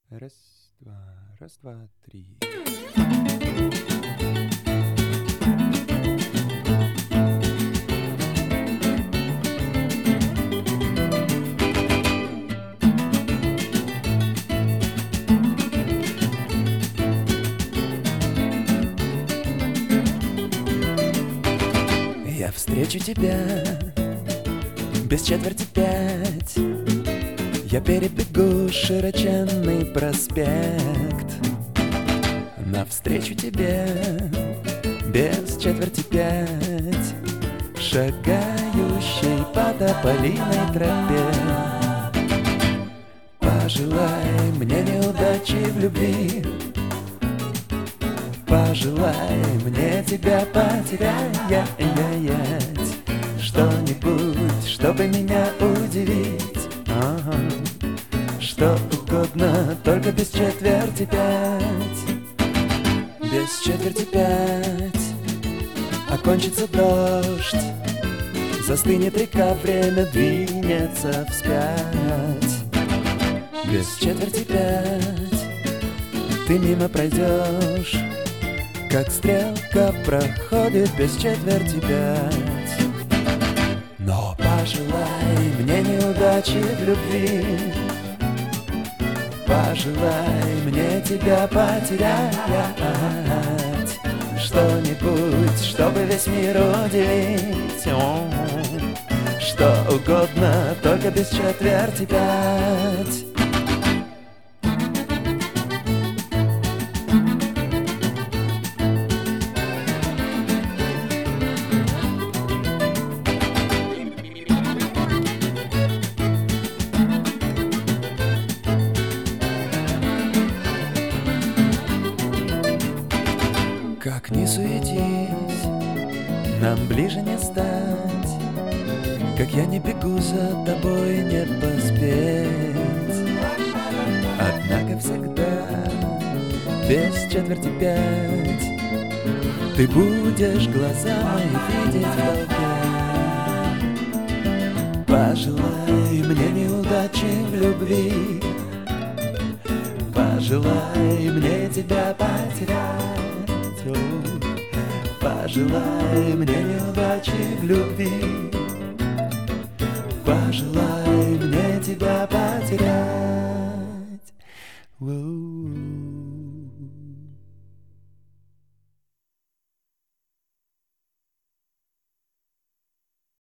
Раз, два, три. Я встречу тебя без четверти 5. Я перебегу широченный проспект навстречу тебе без четверти 5, шагающей по тополиной тропе. Пожелай мне неудачи в любви, пожелай мне тебя потерять, что-нибудь, чтобы меня удивить. Что угодно, только без четверти 5. Без четверти 5 окончится дождь, застынет река, время двинется вспять. Без четверти 5 ты мимо пройдешь, как стрелка проходит без четверти 5. Но пожелай мне неудачи в любви, пожелай мне тебя потерять, что-нибудь, чтобы весь мир удивить. Что угодно, только без четверти 5. Как ни суетись, нам ближе не стать. Как я не бегу за тобой, не поспеть. Однако всегда без четверти 5 ты будешь глаза мои видеть в толпе. Пожелай мне неудачи в любви, пожелай мне тебя потерять. Пожелай мне неудачи в любви, пожелай мне тебя потерять.